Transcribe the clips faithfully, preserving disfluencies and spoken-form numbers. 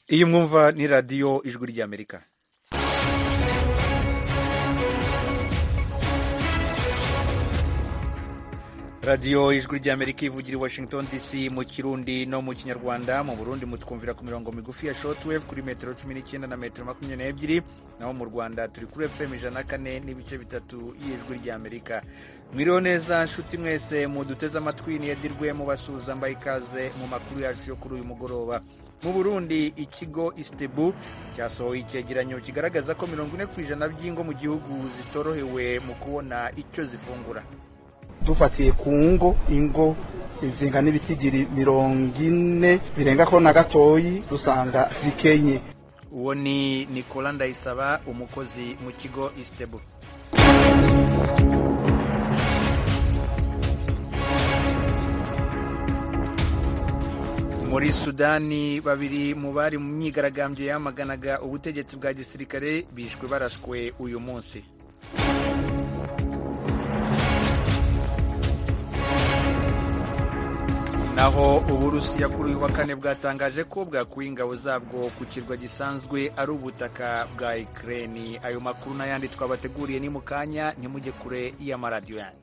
iyi mwumva ni radiyo ijwi ry'Amerika. radiyo ijwi ry'Amerika ivugira i Washington D C mu Kirundi no mu Kinyarwanda. Mu Burundi mutwumvira ku mirongo migufi ya shortwave kuri metero cumi n'icyenda na metero makumyabiri n'ebyiri, naho mu Rwanda turi kuri F M ijana na kane n'ibice bitatu y'ijwi ry'Amerika. Mwiriho neza nshuti mwese muduteze amatwi, niyedirwe mubasuhuza mbaye ikaze mu makuru yacu yo kuri uyu mugoroba. Mu Burundi ikigo Istebu cyasohoye icyegeranyo kigaragaza ko mirongo ine ku ijana by'ingo mu gihugu zitorohewe mu kubona icyo zifungura. Dufatiye ku ngo ingo izinga n'ibitigiri mirongo ine birenga ko na gatoyi dusanga zikenye. Uwo ni Nicola Ndayisaba, umukozi mu kigo Istebu. Muri Sudani babiri mu bari mu myigaragambyo yamaganaga ubutegetsi bwa gisirikare bishwe barashwe uyu munsi. Naho Uburusiya kuri uyu wa kane bwatangaje ko bwakuye ingabo zabwo ku kirwa gisanzwe ari ubutaka bwa Ukraine. Ayo makuru n'ayandi twabateguriye ni mu kanya, ntimujye kure y'amaradiyo yanyu.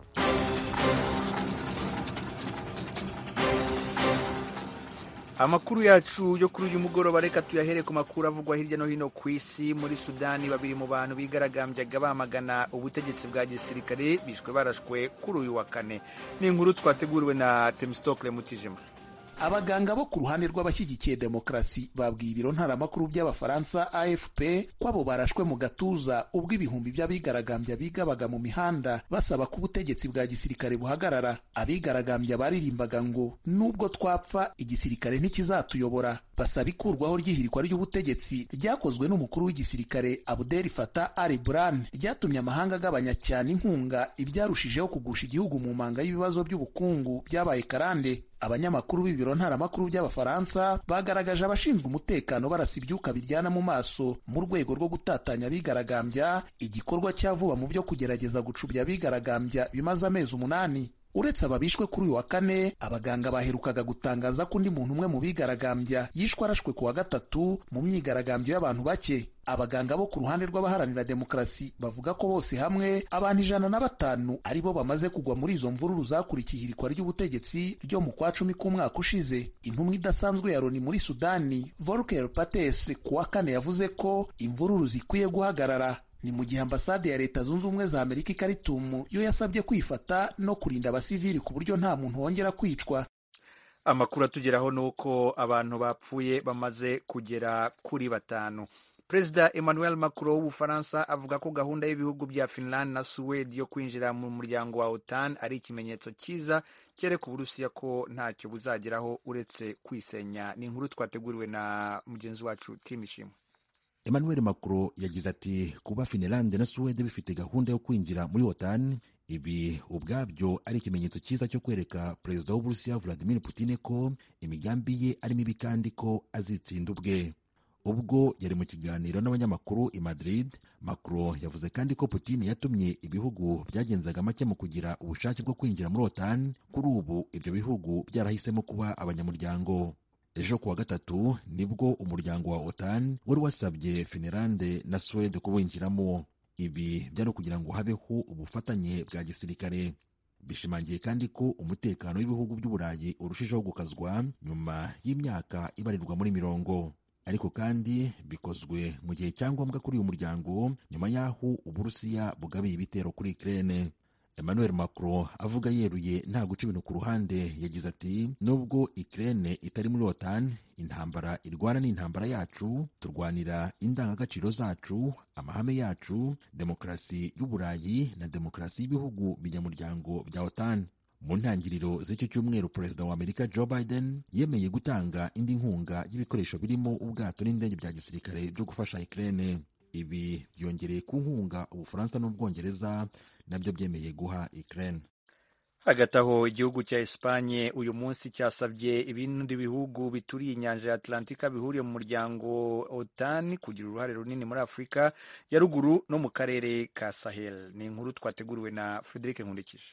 Amakuru yacu yo kuri uyu mugoroba reka tuyahere ku makuru avugwa hirya no hino ku isi. Muri Sudani babiri mu bantu bigaragambyaga bamagana ubutegetsi bwa gisirikare bishwe barashwe kuri uyu wa kane. Ni inkuru twateguriwe na Temistokle Mutijima. Abaganga bo ku ruhande rw'abashyigikiye demokarasi babwiye ibiro ntaramakuru by'Abafaransa A F P ko abo barashwe mu gatuza ubwo ibihumbi by'abigaragambya bigabaga mu mihanda basaba ko ubutegetsi bwa gisirikare buhagarara. Abigaragambya baririmbaga ngo nubwo twapfa igisirikare ntikizatuyobora, basaba ikurwaho ry'ihirikwa ry'ubutegetsi ryakozwe n'umukuru w'igisirikare Abdel Fattah al-Burhan, ryatumye amahanga agabanya cyane inkunga, ibyarushijeho kugusha igihugu mu manga y'ibibazo by'ubukungu byabaye karande. Abanyamakuru b'ibiro ntaramakuru by'Abafaransa bagaragaje abashinzwe umutekano barasa ibyuka biryana mu maso mu rwego rwo gutatanya abigaragambya, igikorwa cya vuba mu byo kugerageza gucubya abigaragambya bimaze amezi umunani. Uretse ababishwe kuri uyu wa kane, abaganga baherukaga gutangaza ko undi muntu umwe mu bigaragambya yishwe arashwe ku wa gatatu mu myigaragambyo y'abantu bake. Abaganga bo ku ruhande rw'abaharanira demokarasi bavuga ko bose hamwe abantu ijana na batanu ari bo bamaze kugwa muri izo mvururu zakurikiye ihirikwa ry'ubutegetsi ryo mu kwa cumi k'umwaka ushize. Intumwa idasanzwe ya Loni muri Sudani, Volker Perthes, ku wa kane yavuze ko imvururu zikwiye guhagarara. Ni mu gihe ambasade ya Leta Zunze Ubumwe za Amerika i Khartoum yo yasabye kwifata no kurinda abasivili ku buryo nta muntu wongera kwicwa. Amakuru atugeraho ni uko abantu bapfuye bamaze kugera kuri batanu. Perezida Emmanuel Macron w'Ubufaransa avuga ko gahunda y'ibihugu bya Finland na Suwede yo kwinjira mu muryango wa OTAN ari ikimenyetso cyiza cyereka Uburusiya ko ntacyo buzageraho uretse kwisenya. Ni inkuru twateguriwe na mugenzi wacu Tim Ishimwe. Emmanuel Macron yagize ati kuba Finland na Suwede bifite gahunda yo kwinjira muri OTAN, ibi ubwabyo ari ikimenyetso cyiza cyo kwereka Perezida w'Uburusiya Vladimir Putin ko imigambi ye ari mibi kandi ko azitsinda ubwe. Ubwo yari mu kiganiro n'abanyamakuru i Madrid, Macron yavuze kandi ko Putin yatumye ibihugu byagenzaga make mu kugira ubushake bwo kwinjira muri OTAN, kuri ubu ibyo bihugu byarahisemo kuba abanyamuryango. Ejo kuwa gatatu nibwo umuryango wa OTAN wari wasabye Finland na Suwede kuwinjiramo. Ibi byari kugira ngo habeho ubufatanye bwa gisirikare. Bishimangiye kandi ko umutekano w'ibihugu by'Uburayi urushijeho gukazwa nyuma y'imyaka ibarirwa muri mirongo. Ariko kandi bikozwe mu gihe cyangombwa kuri uyu muryango nyuma y'aho Uburusiya bugabiye ibitero kuri Ukraine. Emmanuel Macron avuga yeruye nta guca ibintu ku ruhande, yagize ati nubwo Ukraine itari muri OTAN, intambara irwana n'intambara yacu, turwanira indangagaciro zacu, amahame yacu, demokarasi y'Uburayi na demokarasi y'ibihugu binyamuryango bya OTAN. Mu ntangiriro z'icyo cyumweru, Perezida wa Amerika Joe Biden yemeye gutanga indi nkunga y'ibikoresho birimo ubwato n'indege bya gisirikare byo gufasha Ukraine. Ibi byongereye ku nkunga Ubufaransa n'Ubwongereza nabyo byemeye guha Ukraine. Hagati aho igihugu cya Espanye uyu munsi cyasabye ibindi bihugu bituriye inyanja ya Atlantika bihuriye mu muryango OTAN kugira uruhare runini muri Afurika ya ruguru no mu karere ka Sahel. Ni inkuru twateguriwe na Frederic Nkundikije.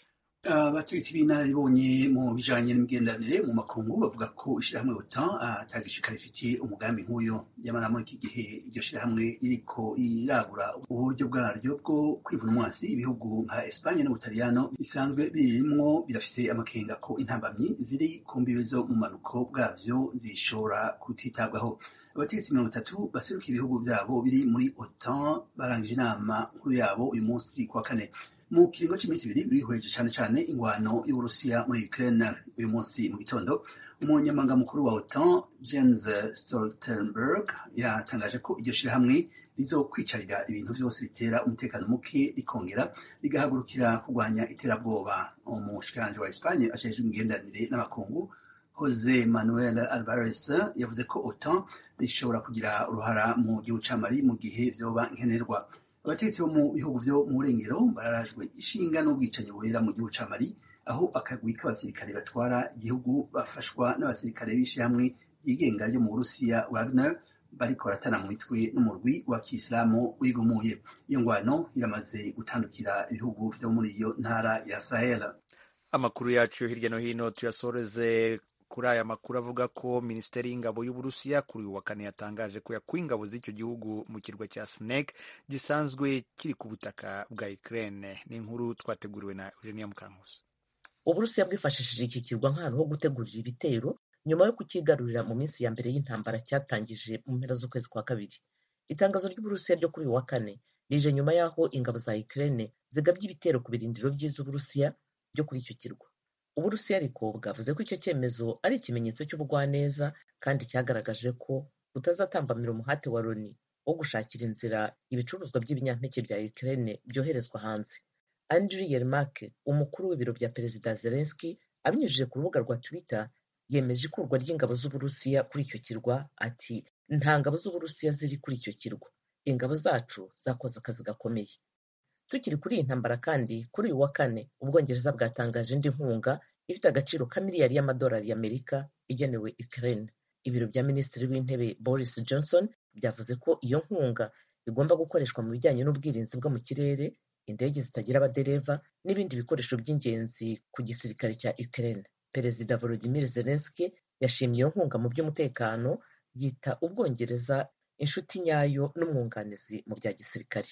abategetsi b'inararibonye mu bijanye n'imigenderanire mu makungu bavuga ko ishirahamwe OTAN atagishika rifitiye umugambi nk'uyo. Nyamara muri iki gihe iryo shirahamwe ririko iragura uburyo bwaryo bwo kwivuna umwasi, ibihugu nka Espanye n'Ubutaliyano bisanzwe birimwo birafise amakenga ko intambamyi ziri ku mbibe zo mu manuko bwavyo zishobora kutitabwaho. Abategetsi mirongo itatu baseruka ibihugu vyabo biri muri OTAN barangije inama nkuru yabo uyu munsi kwa kane. Mu kiringo cy'iminsi ibiri bihweje cane cane ingwano y'Uburusiya muri Ukraine. Uyu munsi mu gitondo umunyamabanga mukuru wa OTAN Jens Stoltenberg yatangaje ko iryo shirahamwe rizokwicarira ibintu vyose bitera umutekano muke rikongera rigahagurukira kurwanya iterabwoba. Umushikiranganje wa Espanye ajejwe imigenderanire n'amakungu Jose Manuel Alvarez yavuze ko OTAN rishobora kugira uruhara mu gihugu ca Mali mu gihe vyoba nkenerwa. Abategetsi bo mu bihugu vyo mu burengero bararajwe ishinga n'ubwicanyi bubera mu gihugu ca Mali, aho akagwi k'abasirikare batwara igihugu bafashwa n'abasirikare b'ishirahamwe yigenga ryo mu Burusiya Wagner bariko baratana mu mitwe n'umurwi wa Kisilamu wigumuye. Iyo ngwano iramaze gutandukira ibihugu vyo muri iyo ntara ya Sahel. Amakuru yacu hirya no hino tuyasoreze kuri aya makuru avuga ko Minisiteri y'Ingabo y'Uburusiya kuri uyu wa kane yatangaje ko yakuye ingabo z'icyo gihugu mu kirwa cya Snake gisanzwe kiri ku butaka bwa Ukraine. Ni inkuru twateguriwe na Eugenia Mukankusi. Uburusiya bwifashishije iki kirwa nk'ahantu ho gutegurira ibitero nyuma yo kukigarurira mu minsi ya mbere y'intambara cyatangije mu mpera z'ukwezi kwa kabiri. Itangazo ry'Uburusiya ryo kuri uyu wa kane rije nyuma y'aho ingabo za Ukraine zigabye ibitero ku birindiro by'Uburusiya byo kuri icyo kirwa. Uburusiya ariko bwavuze ko icyo cyemezo ari ikimenyetso cy'ubugwaneza kandi cyagaragaje ko butazatambamira umuhate wa Loni wo gushakira inzira ibicuruzwa by'ibinyampeke bya Ukraine byoherezwa hanze. Andriy Yermak, umukuru w'ibiro bya Perezida Zelensky, abinyujije ku rubuga rwa Twitter, yemeje ikurwa ry'ingabo z'Uburusiya kuri icyo kirwa ati nta ngabo z'Uburusiya ziri kuri icyo kirwa, ingabo zacu zakoze akazi gakomeye. Tukiri kuri iyi ntambara kandi kuri uyu wa kane Ubwongereza bwatangaje indi nkunga ifite agaciro ka miliyari y'amadolari y'Amerika igenewe Ukraine. Ibiro bya Minisitiri w'Intebe Boris Johnson byavuze ko iyo nkunga igomba gukoreshwa mu bijyanye n'ubwirinzi bwo mu kirere, indege zitagira abadereva n'ibindi bikoresho by'ingenzi ku gisirikare cya Ukraine. Perezida Volodymyr Zelensky yashimye iyo nkunga mu by'umutekano, yita Ubwongereza inshuti nyayo n'umwunganizi mu bya gisirikare.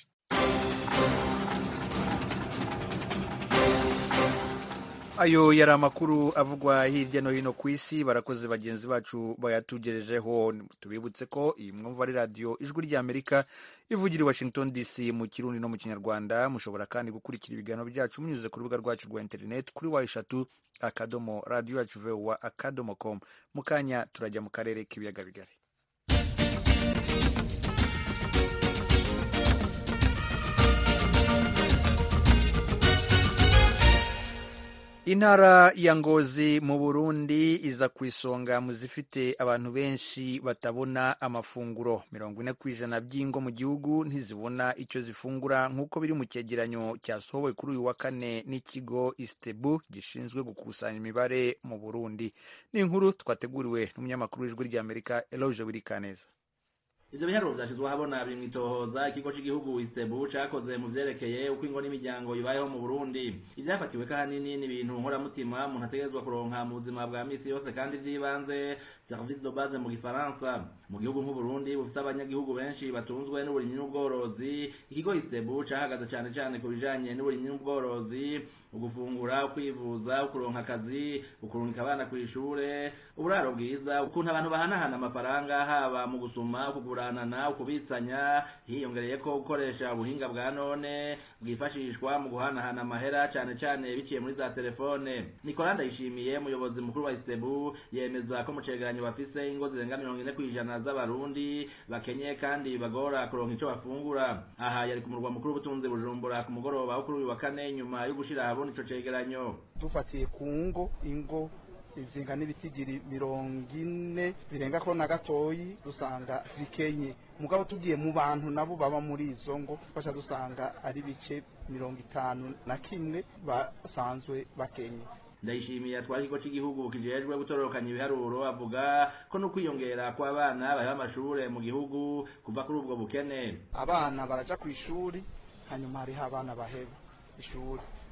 Ayo yari amakuru avugwa hirya no hino ku isi. Barakoze bagenzi bacu bayatugejejeho. Tubibutse ko iyi mwumva ari radio Ijwi ry'Amerika ivugira i Washington D C mu Kirundi no mu Kinyarwanda. Mushobora kandi gukurikira ibiganiro byacu munyuze ku rubuga rwacu rwa internet kuri wa eshatu akadomo radio yacu voa akadomo com. Mukanya turajya mu karere k'ibiyaga bigari. Intara ya Ngozi mu Burundi iza ku isonga mu zifite abantu benshi batabona amafunguro. mirongo ine ku ijana by'ingo mu gihugu ntizibona icyo zifungura nk'uko biri mu cyegeranyo cyasohowe kuri uyu wa kane n'ikigo Istebu gishinzwe gukusanya imibare mu Burundi. Ni inkuru twateguriwe n'umunyamakuru w'Ijwi ry'Amerika Eloge Wirikaneza. Ivyo biharuro vyashizwe habona biri mwitohoza ikigo c'igihugu Istebu cakoze mu vyerekeye uko ingo n'imiryango ibayeho mu Burundi. Ivyafatiwe kahanini ni ibintu nkoramutima umuntu ategerezwa kuronka mu buzima bwa misi yose kandi vyibanze, service de base mu gifaransa. Mu gihugu nk'u Burundi bufite abanyagihugu benshi batunzwe n'uburimyi n'ubworozi, ikigo Istebu cahagaze cane cane ku bijanye n'uburimyi n'ubworozi, ugufungura, kwivuza, ukuronka akazi, ukurungika abana kw'ishure, uburaro bwiza, ukuntu abantu bahanahana amafaranga haba mu gusuma, kuguranana, ukubitsanya, hiyongereye ko gukoresha ubuhinga bwa none bwifashishwa mu guhanahana amahera cane cane biciye muri za telefone. Nicolas Ndayishimiye, umuyobozi mukuru wa Istebu, yemeza ko mu cegeranyo bafise ingo zirenga mirongo ine kw'ijana z'abarundi bakenye kandi bagora kuronka ico bafungura. Aha yari ku murwa mukuru w'ubutunzi Bujumbura ku mugoroba wo kuri uyu wa kane nyuma yo gushira habona ico cegeranyo. Dufatiye ku ngo ingo izinga n'ibitigiri mirongo ine birenga ko na gatoyi dusanga zikenye. Mugabo tugiye mu bantu nabo baba muri izo ngo basha dusanga ari bice mirongo itanu na kimwe basanzwe bakenye. Ndayishimiye atwara ikigo cy'igihugu kijejwe gutororokanya ibiharuro avuga ko no kwiyongera kw'abana bari amashure mu gihugu kuva kuri ubwo bukene. Abana baraja ku ishuri hanyuma hari abana baheba ishuri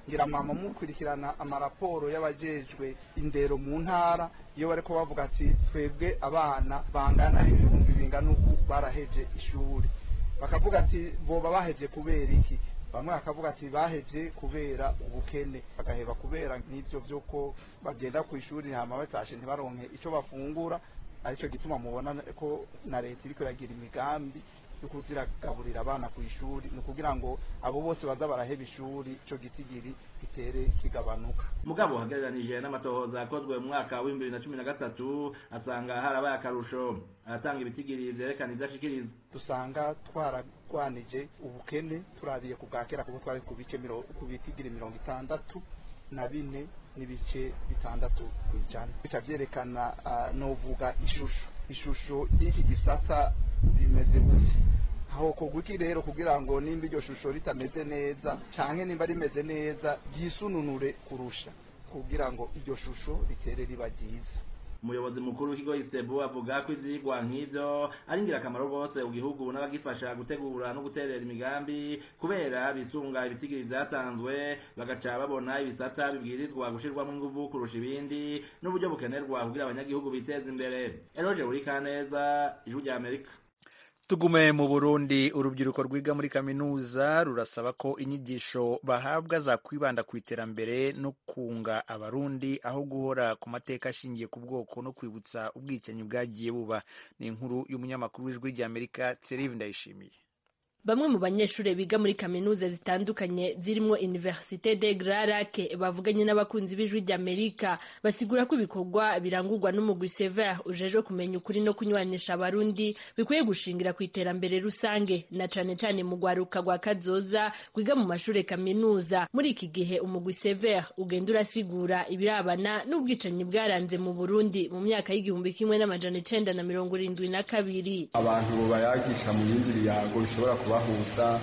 ngira mama mukurikirana amaraporo y'abajejwe indero mu ntara iyo bariko bavuga ati twebwe abana bangana ibihumbi bingana uku baraheje ishuri, bakavuga ati boba baheje kubera iki, bamwe bakavuga ati baheje kubera ubukene, bagaheba kubera nk'ivyo vyuko bagenda ku ishuri hama batashe ntibaronke ico bafungura. Arico gituma mubona ko na leta iriko iragira imigambi yo kuziragaburira abana ku ishuri, ni kugira ngo abo bose baza baraheba ishuri ico gitigiri gitere kigabanuka. Mugabo hagereranije n'amatohoza akozwe mu mwaka wa bibiri na cumi na gatatu asanga harabaye akarusho, aratanga ibitigiri vyerekana ivyashikiriza. Dusanga twaragwanije ubukene turabiye ku bwakera kuko twari ku bice ku bitigiri mirongo itandatu na bine n'ibice bitandatu kwijana. Bitavyerekana uh, novuga ishusho ishusho y'iki gisata bimeze gute, aho kugwiki rero kugira ngo nimba iryo shusho ritameze neza canke nimba rimeze neza ryisununure kurusha kugira ngo iryo shusho ritere riba ryiza. Umuyobozi mukuru w'ikigo Istebu avuga ko ivyigwa nk'ivyo ari ingirakamaro rwose mu gihugu n'abagifasha gutegura no guterera imigambi kubera bisunga ibitigiri vyatanzwe bagaca babona ibisata bibwirizwa gushirwamo inguvu kurusha ibindi n'uburyo bukenerwa kugira abanyagihugu biteze imbere. Eroje Urikaneza, Ijwi rya Amerika. Tugume mu Burundi, urubyiruko rwiga muri kaminuza rurasaba ko inyigisho bahabwa za kwibanda ku iterambere no kunga abarundi aho guhora ku mateka ashingiye ku bwoko no kwibutsa ubwicanyi bwagiye buba. Ni inkuru y'umunyamakuru w'Ijwi rya Amerika Thierry Ndayishimiye. Bamwe mu banyeshure biga muri kaminuza zitandukanye zirimo Université des Grands Lacs bavuganye n'abakunzi b'Ijwi rya Amerika basigura ko ibikorwa birangurwa n'umugwi Sever ujejwe kumenya ukuri no kunywanisha abarundi bikwiye gushingira ku iterambere rusange na cane cane mu gwaruka gwa kazoza kwiga mu mashure kaminuza. Muri iki gihe umugwi Sever ugenda urasigura ibirabana n'ubwicanyi bwaranze mu Burundi mu myaka y'igihumbi kimwe n'amajana icenda na mirongo irindwi na kabiri. Abantu bayagisha mu yindi yago bishobora bahuza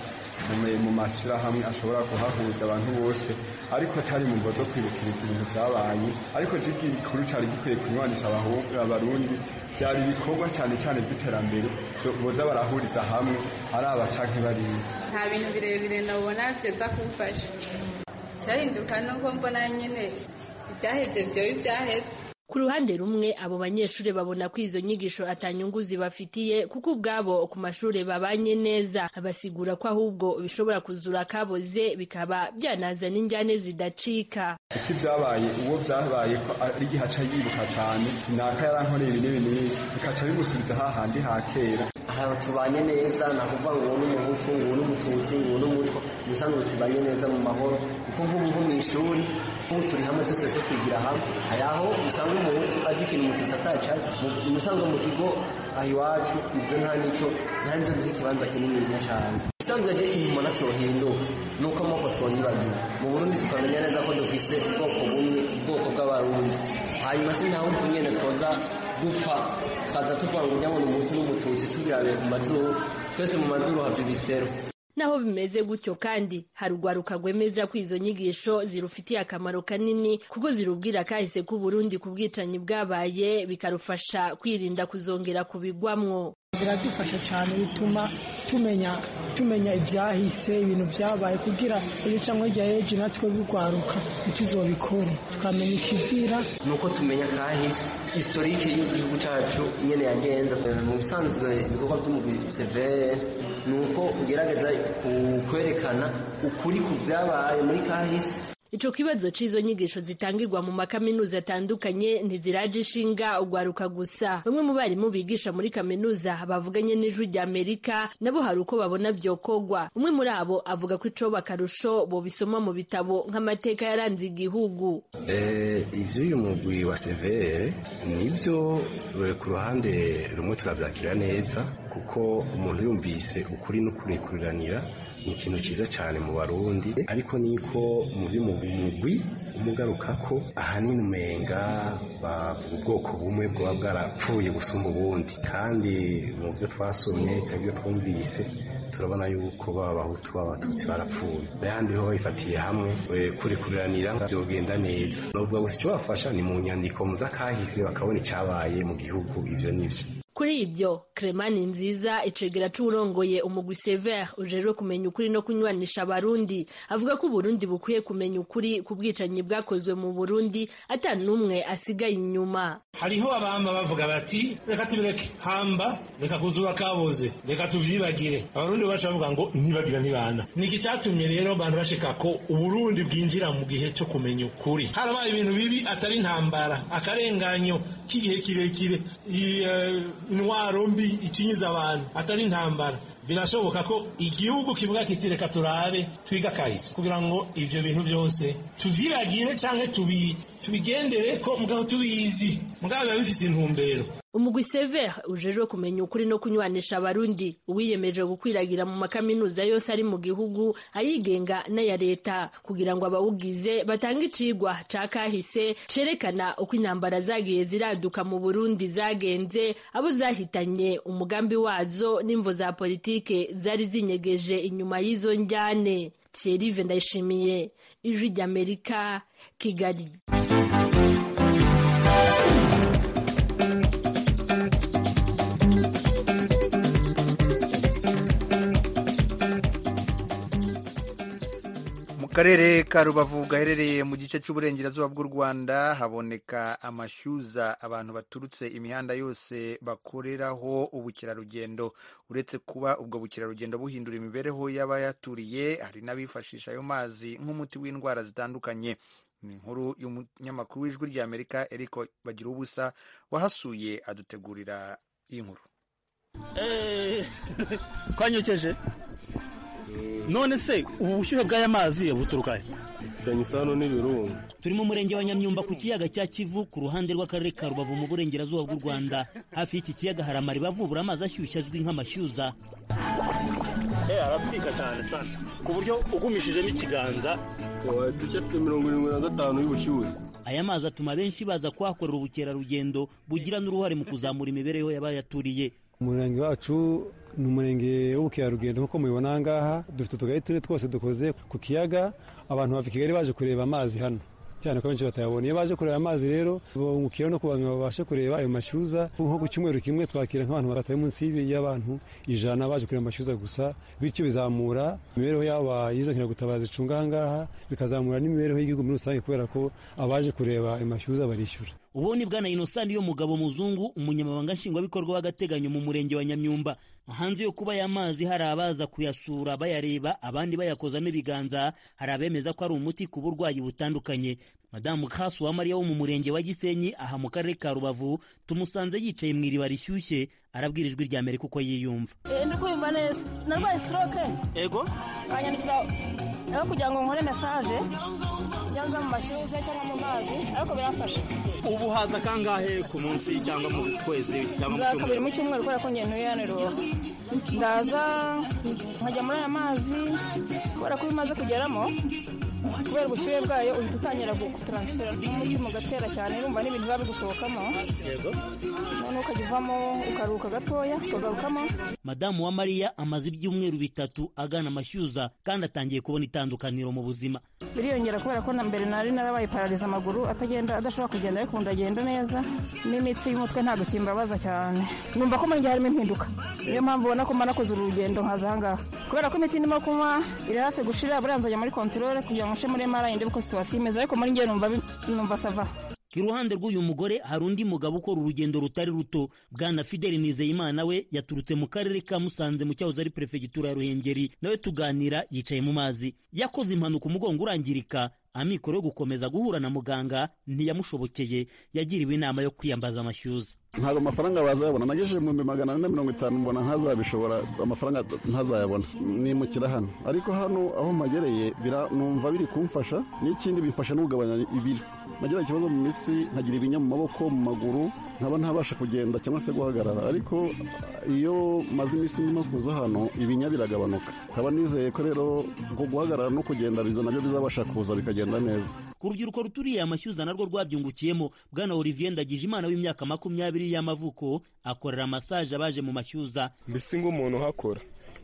mu mashirahamwe ashobora kuhahuza abantu bose, ariko atari mu mvo zo kwibukiriza ibintu vyabaye, ariko igikuru cari gikwiye kunywanisha abarundi vyari ibikorwa cane cane vy'iterambere boza barahuriza hamwe ari abacanke bariya. Nta bintu birebire nabona vyoza kumfasha, cyahinduka nuko mbona nyene ivyaheze vyoba ivyaheze. Ku ruhande rumwe abo banyeshure babona ko izo nyigisho atanyungu zibafitiye kuko ubwabo ku mashure babanye neza, abasigura ko ahubwo bishobora kuzura kaboze bikaba byanazana injyane zidacika. Iki vyabaye uwo vyabaye ko ari gihaca yibuka cyane sinaka yarankoreye ibi n'ibi bikaca bimusubiza hahandi hakera. Aha tubanye neza nakuvuga ngo n'umuhutu ngo n'umututsi ngo n'umutwa musanzwe tubanye neza mu mahoro kuko nk'ubu mu ishuri ubu turi hamwe twese ko twigira hamwe. Ayaho usanga umuhutu azi ikintu umututsi atacaza musanzwe mu kigo aho iwacu ivyo nta nico ntanze muri kibanza kinini cyane. Usanzwe je kintu umuntu atyohinduka nuko amoko twoyibagira mu Burundi tukamenya neza ko dufise ubwoko bumwe ubwoko bw'abarundi, hanyuma sintaho nyene twoza gupfa twaza tuvuga ngo nyabona umuhutu n'umututsi tubirabe ku mazuru twese mu mazuru havyo ibisero. Naho bimeze gutyo kandi hari ugwaruka gwemeza ko izo nyigisho zirufitiye akamaro kanini kuko zirubwira kahise ku Burundi ku bwicanyi bwabaye bikarufasha kwirinda kuzongera kubigwamwo. Biradufasha cyane bituma tumenya tumenya ibyahise ibintu byabaye kugira ibicamwe rya ejo natwe bigwaruka bituzobikora tukamenya ikizira nuko tumenya kahise historique y'igihugu cyacu nyene yagenza. Mu bisanzwe ibikorwa by'umugwi Sever nuko ugerageza kwerekana ukuri ku byabaye muri kahise. Ico kibazo cizo nyigisho zitangirwa mu makaminuza atandukanye ntiziraje ishinga ugwaruka gusa. Bamwe mu barimu bigisha muri kaminuza bavuganye n'Ijwi rya Amerika nabo hari uko babona vyokogwa. Umwe muri abo avuga ko ico bakarusho bo bisoma mu bitabo nk'amateka yaranze igihugu. Eh ivyo uyu mugwi wa Sever nivyo ku ruhande rumwe turavyakira neza kuko umuntu yumvise ukuri n'ukurekuranira ni ikintu ciza cyane mu Barundi, ariko niko mu by'umugwi umugaruka ko ahanini umenga bavuga ubwoko bumwe bwaba bwarapfuye gusumba ubundi, kandi mu byo twasomye cyangwa ibyo twumvise turabona yuko b'abahutu b'abatutsi barapfuye, n'ahandi ho babifatiye hamwe kurekuranira byogenda neza. Novuga gusa icyo bafasha ni mu nyandiko muzakahise bakabona icyabaye mu gihugu, ivyo nivyo. kuri ibyo Clemani Nziza icegera c'urongoye umugwi Sever ujejwe kumenya ukuri no kunywanisha abarundi avuga ko Burundi bukwiye kumenya ukuri ku bwicanyi bwakozwe mu Burundi ata numwe asigaye inyuma. Hariho abamba bavuga bati reka tubireke hamba reka kuzura kaboze reka tuvyibagire. Abarundi bacu bavuga ngo ntibagira ntibana. Niki cyatumye rero abantu bashika ko Uburundi bwinjira mu gihe cyo kumenya ukuri. Harabaye ibintu bibi atari ntambara akarenganyo k'igihe kirekire intwaro mbi icinyiza abantu atari ntambara. Birashoboka ko igihugu kivuga kiti reka turabe twiga kahise kugira ngo ivyo bintu byose tuvyibagire canke tubi tubigendere ko mugabo tubizi mugabo biba bifise intumbero. Umugwi Sever ujejwe kumenya ukuri no kunywanisha abarundi uwiyemeje gukwiragira mu makaminuza yose ari mu gihugu ayigenga n'aya leta kugira ngo abawugize batanga icigwa ca kahise cerekana uko intambara zagiye ziraduka mu Burundi zagenze, abo zahitanye, umugambi wazo n'imvo za politike zari zinyegeje inyuma y'izo njyane. Thierry Ndayishimiye, Ijwi ry'Amerika, Kigali. Karere ka Rubavu gaherereye mu gice cy'uburengerazuba bw'u Rwanda haboneka amashyuza abantu baturutse imihanda yose bakoreraho ubukerarugendo. Uretse kuba ubwo bukerarugendo buhindura imibereho y'abayaturiye, hari n'abifashisha ayo mazi nk'umuti w'indwara zitandukanye. Ni inkuru y'umunyamakuru w'Ijwi ry'Amerika Eric Bagirubusa wahasuye adutegurira iyi nkuru. Eh kwanyokeje none se ubushyuhe bw'aya mazi buturuka he? Fitanye isano n'ibirunga. Turi mu murenge wa Nyamyumba ku kiyaga cya Kivu ku ruhande rw'akarere ka Rubavu mu burengerazuba bw'u Rwanda. Hafi y'iki kiyaga hari amariba avubura amazi ashyushye azwi nk'amashyuza. Eh aratwika cyane sana ku buryo ugumishije n'ikiganza duke afite mirongo irindwi na gatanu y'ubushyuhe. Aya mazi atuma benshi baza kuhakorera ubukerarugendo bugira n'uruhare mu kuzamura imibereho y'abayaturiye. Umurenge wacu ni umurenge w'ubukerarugendo nk'uko mubibona ngaha, dufite utugari tune twose dukoze ku kiyaga. Abantu bava Kigali baje kureba amazi hano cyane ko benshi batayabona. Iyo baje kureba amazi rero bungukira no kubantu babashe kureba ayo mashyuza. Nko ku cyumweru kimwe twakira nk'abantu batari munsi y'abantu ijana baje kureba amashyuza gusa, bityo bizamura imibereho y'aba yizo nkiragutabaza icunga ngaha, bikazamura n'imibereho y'igihugu muri rusange kubera ko abaje kureba ayo mashyuza barishyura. Ubu ni bwana Innocent yo mugabo muzungu, umunyamabanga nshingwabikorwa w'agateganyo mu murenge wa Nyamyumba. Hanze yo kuba y'amazi hari abaza kuyasura bayareba, abandi bayakozamo ibiganza. Hari abemeza ko ari umuti ku burwayi butandukanye. Madamu Kasu wa Mariya wo mu murenge wa Gisenyi aha mu karere ka Rubavu, tumusanze yicaye mu iriba rishyushye, arabwira Ijwi ry'Amerika uko yiyumva. Eh ndikuyumva neza, narwaye stroke. Ego kanyandikira aho kugira ngo nkore message yanza mu mashyuza cyangwa mu mazi, ariko birafasha. Ubu haza kangahe ku munsi cyangwa mu kwezi cyangwa mu cyumweru? Mu cyumweru kubera ko ngiye ntuyaniro ndaza nkajya muri aya mazi kubera ko bimaze kugeramo, kubera ubushyuhe bwayo uhita utangira gutranspira n'umutima ugatera cyane, urumva n'ibintu biba bigusohokamo. Yego none ukajya uvamo ukaruhuka gatoya ukagarukamo. Madamu wa Mariya amaze ibyumweru bitatu agana amashyuza kandi atangiye kubona itandukaniro mu buzima. Biriyongera kubera ko na mbere nari narabaye paraliza amaguru atagenda adashobora kugenda, ariko ndagenda neza, n'imitsi y'umutwe ntabwo kimbabaza cyane. Numva ko muri harimo impinduka, niyo mpamvu ubona ko manakoze urugendo nkaza ahangaha, kubera ko imiti ndimo kunywa iri hafi gushira. Buriya nzajya muri controle kugira ngo nshe muri M R I ndebe ko situation imeze, ariko muri ngiye numva numva sava. Kiruhande rw'uyu mugore hari undi mugabo ukora urugendo rutari ruto. Bwana Fidel Nizeyimana we yaturutse mu karere ka Musanze mu cyahoze ari prefegitura ya Ruhengeri. Nawe tuganira yicaye mu mazi, yakoze impanuka umugongo urangirika, amikoro yo gukomeza guhura na muganga ntiyamushobokeye, yagiriwe inama yo kwiyambaza amashyuza. Ntabwo amafaranga bazayabona, nagejeje mu bihumbi magana ane mirongo itanu mbona ntazabishobora, amafaranga ntazayabona nimukira hano. Ariko hano aho magereye numva biri kumfasha, n'ikindi bifasha no kugabanya ibiro. Nagira ikibazo mu mitsi, nkagira ibinya mu maboko, mu maguru, nkaba ntabasha kugenda cyangwa se guhagarara. Ariko iyo maze iminsi ndimo kuza hano ibinya biragabanuka. Nkaba nizeye ko rero ngo guhagarara no kugenda biza nabyo bizabasha kuza bikagenda neza. Ku rubyiruko ruturiye amashyuza narwo rwabyungukiyemo. Bwana Olivier Ndagijimana w'imyaka makumyabiri y'amavuko akorera massage abaje mu mashyuza. Mbese ngo umuntu hakora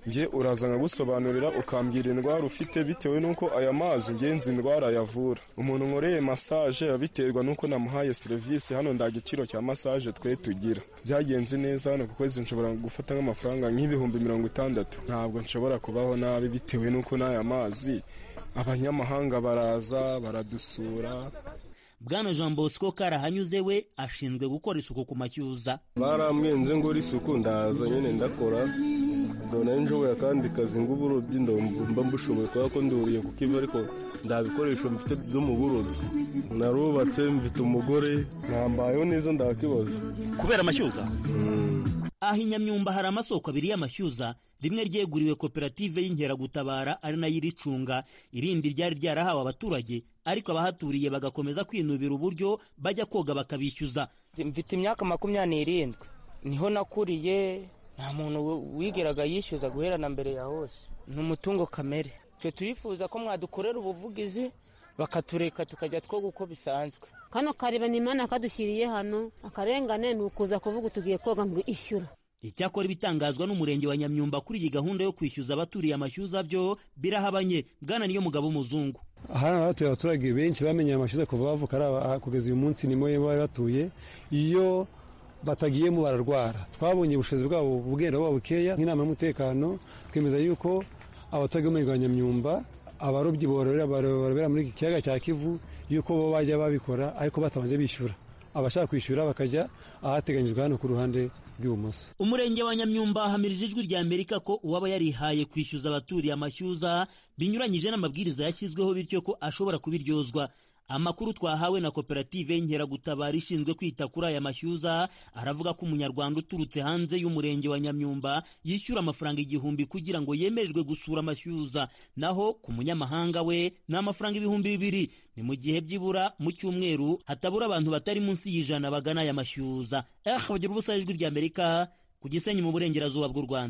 nge uraza nkagusobanurira ukambwira indwara ufite bitewe n'uko aya mazi ngenzi indwara yavura. Umuntu nkoreye massage abiterwa n'uko namuhaye serivisi hano nda giciro cya massage twe tugira. Byagenze neza hano ku kwezi nshobora gufata nk'amafaranga nk'ibihumbi mirongo itandatu. Ntabwo nshobora kubaho nabi bitewe n'uko n'aya mazi abanyamahanga baraza baradusura. Bwana Jean Bosco Karahanyuze we ashinzwe gukora isuku ku Mashyuza. Baramwenze ngo isuku ndaza nyene ndakora dona njowe akandi kazi ng'uburobyi ndomba mbushoboye kwa ko nduriye ku kiva ariko ndabikoresho mfite byo mu burobyi. Narubatse mfite umugore nambayeho neza ndakibazo kubera Mashyuza. Mm. Aho Nyamyumba hari amasoko abiri y'Amashyuza, rimwe ryeguriwe koperative y'Inkeragutabara ari nayo iricunga, irindi ryari ryarahawe abaturage ariko abahaturiye bagakomeza kwinubira uburyo bajya koga bakabishyuza. Mfite imyaka makumyabiri n'irindwi niho nakuriye, nta muntu wigeraga yishyuza guhera na mbere ya hose, ni umutungo kamere. Twe turifuza ko mwadukorera ubuvugizi bakatureka tukajya twoga uko bisanzwe. Kano kareba ni Imana kadushyiriye hano, akarengane ni ukuza kuvuga tugiye koga ngo ishyura. Icyakora ibitangazwa n'umurenge wa Nyamyumba kuri iyi gahunda yo kwishyuza abaturiye Amashyuza byo birahabanye. Bwana niyo mugabo muzungu. Hano hatuye abaturage benshi bamenye Amashyuza kuva bavuka kugeza uyu munsi nimo bari batuye. Iyo batagiyemo bararwara. Twabonye ubushobozi bwabo bugenda bwa bukeya nk'inama y'umutekano, twemeza yuko abaturage bo muri Nyamyumba abarobyi bororera barobera muri kiyaga cya Kivu yuko bo bajya babikora ariko batabanje bishyura. Abashaka kwishyura bakajya ahateganyijwe hano ku ruhande rw'ibumoso. Umurenge wa Nyamyumba hamirije ijwi rya Amerika ko uwaba yarihaye kwishyuza abaturiye Amashyuza binyuranyije n'amabwiriza yashyizweho bityo ko ashobora kubiryozwa. Amakuru twahawe na koperative y'Inkeragutabara ishinzwe kwita kuri aya Mashyuza aravuga ko umunyarwanda uturutse hanze y'umurenge wa Nyamyumba yishyura amafaranga igihumbi kugira ngo yemererwe gusura Amashyuza, naho ku munyamahanga we ni amafaranga ibihumbi bibiri. Ni mu gihe byibura mu cyumweru hatabura abantu batari munsi y'ijana bagana aya Mashyuza. Eh, bagira ubusa ijwi rya Amerika ku Gisenyi mu burengerazuba bw'u Rwanda.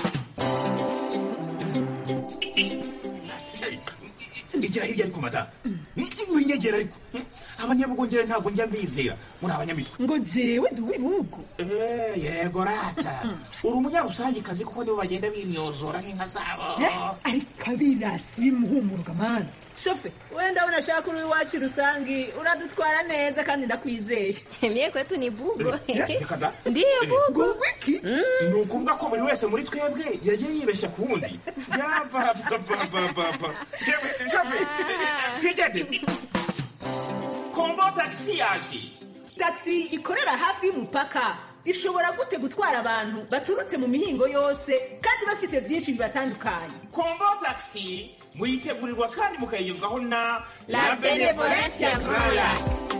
Igira hirya ariko mata winyegera ariko abanyabugongera ntabwo njya mbizera muri abanyamitwe ngo jewe ndi wibugo. Eh yego rata uri umunyarusangi kazi kuko nibo bagenda binyozora nk'inka zabo. Ariko abirasi bimuhumuruka mana. Shofe wenda unashaka uri wacu rusangi uradutwara neza kandi ndakwizeye. Mie kwetu ni bugo. Ndiyo bugo. Wiki ni ukuvuga ko buri wese muri twebwe yagiye yibeshya ku wundi. Yapapapapapa Shofe twigende Kombo taxi yaje. Taxi ikorera hafi y'umupaka ishobora gute gutwara abantu baturutse mu mihingo yose kandi bafise byinshi bibatandukanye. Kombo taxi muyitegurirwa kandi mukayigezwaho na La Benevolencia Royal.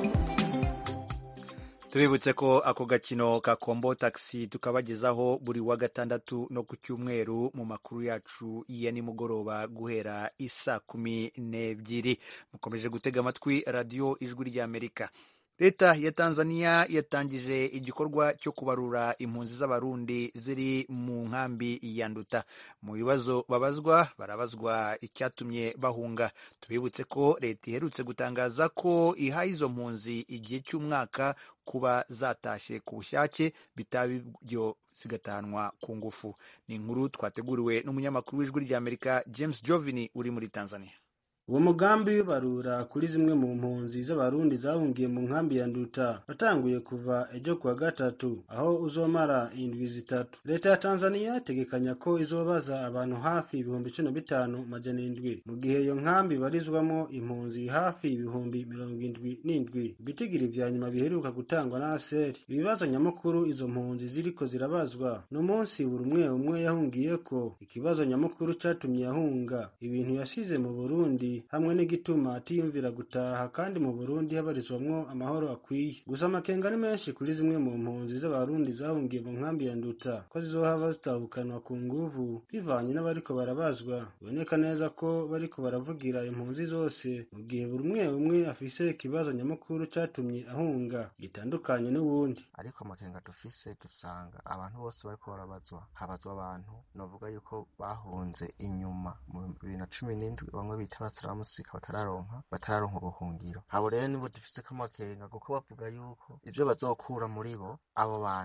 Tubibutse ko ako gakino ka Kombo Taxi tukabagezaho buri wa gatandatu no ku cyumweru mu makuru yacu ya nimugoroba guhera isa kumi n'ebyiri. Mukomeje gutega amatwi radio Ijwi rya Amerika. Leta ya Tanzania yatangije igikorwa cyo kubarura impunzi z'abarundi ziri mu nkambi ya Nduta. Mu bibazo babazwa barabazwa icyatumye bahunga. Tubibutse ko leta iherutse gutangaza ko ihaye izo mpunzi igihe cy'umwaka kuba zatashe ku bushake bitabi byo zigatanwa ku ngufu. Ni inkuru twateguriwe n'umunyamakuru w'Ijwi rya Amerika James Jovini uri muri Tanzania. Uwo mugambi w'ibarura kuri zimwe mu mpunzi z'abarundi zahungiye mu nkambi ya Nduta watanguye kuva ejo kuwa gatatu aho uzomara indwi zitatu. Leta ya Tanzania itegekanya ko izobaza abantu hafi ibihumbi cumi na bitanu majana indwi mu gihe iyo nkambi barizwamo impunzi hafi ibihumbi mirongo indwi n'indwi. Ibitigiri vya nyuma biheruka gutangwa na A S E R. Ibibazo nyamukuru izo mpunzi ziriko zirabazwa no munsi buri umwe umwe yahungiye ko ikibazo nyamukuru catumye yahunga ibintu yasize mu Burundi hamwe n'igituma atiyumvira gutaha kandi mu Burundi habarizwamwo amahoro akwiye. Gusa amakenga ni menshi kuri zimwe mu mpunzi z'abarundi zahungiye mu nkambi ya Nduta ko zizohava zitahukanwa ku nguvu bivanye n'abariko barabazwa. Biboneka neza ko bariko baravugira impunzi zose mu gihe buri umwe umwe afise ikibazo nyamukuru catumye ahunga gitandukanye n'uwundi. Ariko amakenga dufise dusanga abantu bose bariko barabazwa habazwa abantu novuga yuko bahunze inyuma mu bibiri na cumi n'indwi bamwe bita musika batararonka batararonka ubuhungiro. Abo rero nibo dufise kamakenga kuko bavuga yuko ivyo bazokura muri bo abo bantu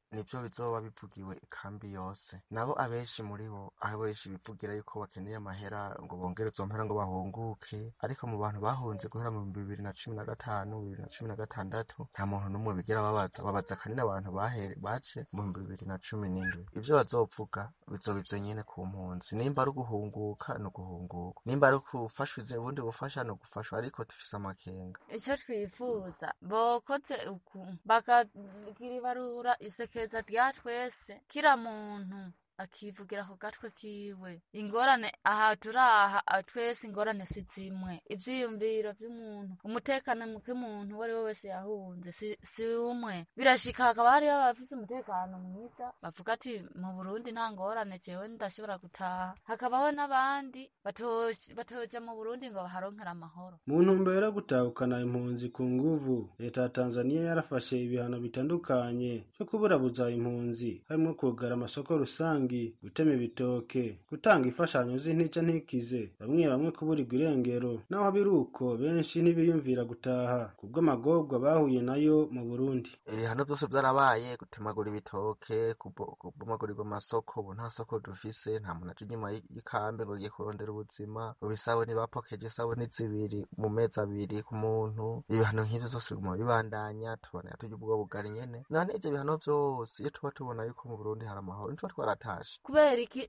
nivyo bizoba bivugiwe ikambi yose. Nabo abenshi muri bo abenshi bivugira yuko bakeneye amahera ngo bongere izo mpera ngo bahunguke, ariko mu bantu bahunze guhera mu bibiri na cumi na gatanu bibiri na cumi na gatandatu nta muntu n'umwe bigera babaza babaza kanini abantu bahere bace mu bibiri na cumi n'indwi. Ivyo bazovuga bizoba ivyo nyene ku mpunzi, nimba ari uguhunguka no guhunguka, nimba ari gufasha ubundi bufasha no gufasha, ariko tufise amakenga. Ico twifuza bokoze uku bakagira ibarura isekeza rya twese, kira muntu akivugira ku gatwe kiwe. Ingorane aha turaha twese ingorane si zimwe, ivyiyumviro vy'umuntu, umutekano muke muntu uwo ari we wese yahunze si, si umwe. Birashika hakaba hariho abafise umutekano mwiza bavuga ati mu Burundi nta ngorane jewe ndashobora gutaha, hakabaho n'abandi batoja mu Burundi ngo baharonkera amahoro. Mu ntumbero yo gutahukana impunzi ku nguvu, leta ya Tanzania yarafashe ibihano bitandukanye vyo kuburabuza impunzi, harimwo kugara amasoko rusangi, gutema ibitoke, gutanga imfashanyo z'intica ntikize, bamwe bamwe kuburirwa irengero. Naho biruko benshi ntibiyumvira gutaha kubw'amagorwa bahuye nayo mu Burundi. Ibihano byose byarabaye, gutemagura ibitoke, kubomagurirwa amasoko. Ubu nta soko dufise, nta muntu aje inyuma y'ikambi ngo agiye kurondera ubuzima. Ubu isabuni bapokeje isabuni zibiri mu mezi abiri ku muntu. Ibihano nk'ivyo vyose biguma bibandanya, tubona turya ubwo bugari nyene. None ivyo bihano vyose iyo tuba tubona yuko mu Burundi hari amahoro ntitwa twarataha. Kubera iki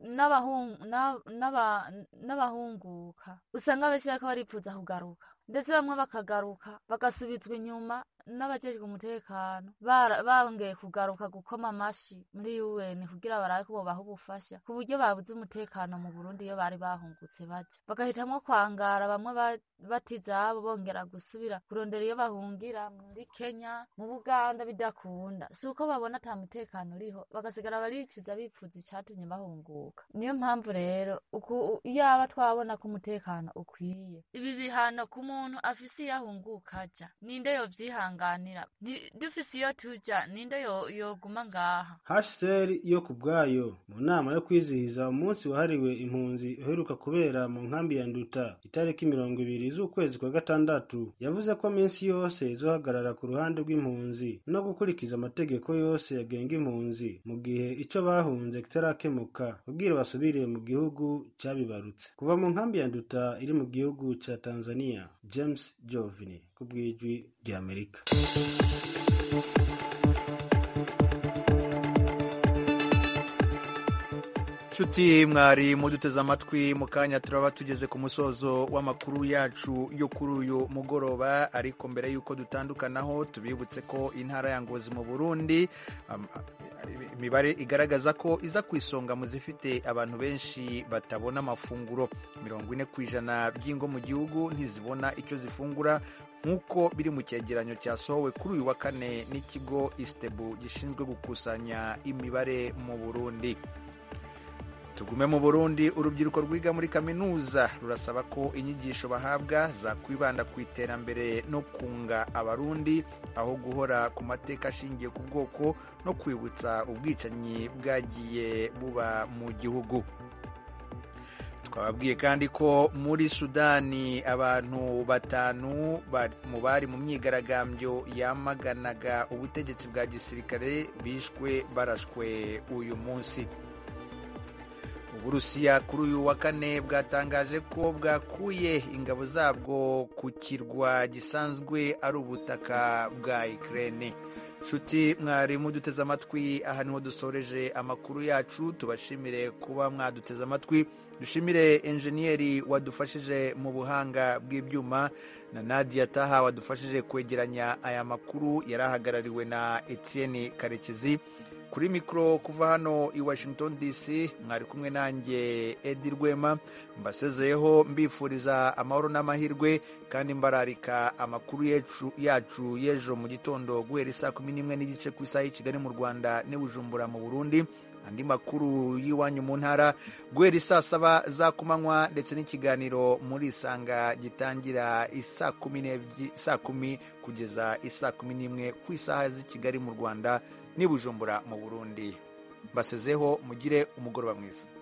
n'abahunguka usanga benshi bariko baripfuza kugaruka, ndetse bamwe bakagaruka bagasubizwa inyuma n'abajejwe umutekano bongeye kugaruka gukoma amashi muri U N kugira barabe ko bobaha ubufasha, ku buryo babuze umutekano mu Burundi iyo bari bahungutse baja bagahitamwo kwangara, bamwe batizabo bongera gusubira kurondera iyo bahungira muri Kenya mu Buganda bidakunda, si uko babona ata mutekano uriho bagasigara baricuza bipfuza icatumye bahunguka. Niyo mpamvu rero yaba twabona ko umutekano ukwiye, ibi bihano ku muntu afise iyo ahunguka aja ninde yovyihanga ganira dufise iyo tuja ninde yoguma ngaha. H C R yo kubwayo mu nama yo kwizihiza umunsi wahariwe impunzi uheruka kubera mu nkambi ya Nduta itariki mirongo ibiri z'ukwezi kwa gatandatu, yavuze ko minsi yose izohagarara ku ruhande rw'impunzi no gukurikiza amategeko yose yagenga impunzi mu gihe ico bahunze kitarakemuka kugira basubire mu gihugu cabibarutse. Kuva mu nkambi ya Nduta iri mu gihugu ca Tanzania, James Jovini kubwijwi rya Amerika. Nshuti mwari muduteze amatwi, mu kanya turaba tugeze ku musozo w'amakuru yacu yo kuri uyu mugoroba, ariko mbere y'uko dutandukanaho tubibutse ko intara ya Ngozi mu Burundi um, imibare igaragaza ko iza ku isonga mu zifite abantu benshi batabona amafunguro. mirongo ine ku ijana by'ingo mu gihugu ntizibona icyo zifungura, nk'uko biri mu cyegeranyo cyasohowe kuri uyu wa kane n'ikigo Istebu gishinzwe gukusanya imibare mu Burundi. Tugume mu Burundi, urubyiruko rwiga muri kaminuza rurasaba ko inyigisho bahabwa zakwibanda ku iterambere no kunga abarundi aho guhora ku mateka ashingiye ku bwoko no kwibutsa ubwicanyi bwagiye buba mu gihugu. Twababwiye kandi ko muri Sudani abantu batanu mu bari mu myigaragambyo yamaganaga ubutegetsi bwa gisirikare bishwe barashwe uyu munsi. Uburusiya kuri uyu wa kane bwatangaje ko bwakuye ingabo zabwo ku kirwa gisanzwe ari ubutaka bwa Ukraine. Shuti mwari muduteze amatwi, aha niho dusoreje amakuru yacu. Tubashimire kuba mwaduteze amatwi, dushimire enjeniyeri wadufashije mu buhanga bw'ibyuma na Nadia Taha wadufashije kwegeranya aya makuru, yarahagarariwe na Etienne Karekezi. Kuri mikro kuva hano i Washington D C mwari kumwe nanjye Edi Rwema, mbasezeyeho mbifuriza amahoro n'amahirwe kandi mbararika amakuru yacu yacu y'ejo mu gitondo guhera saa kumi n'imwe n'igice ku isaha y'i Kigali mu Rwanda n'i Bujumbura mu Burundi, andi makuru y'iwanyu mu ntara guhera saa saba za kumanywa, ndetse n'ikiganiro muri Isanga gitangira isaa kumi n'ebyiri saa kumi kugeza isaa kumi n'imwe ku isaha z'i Kigali mu Rwanda n'i Bujumbura mu Burundi. Mbasezeho mugire umugoroba mwiza.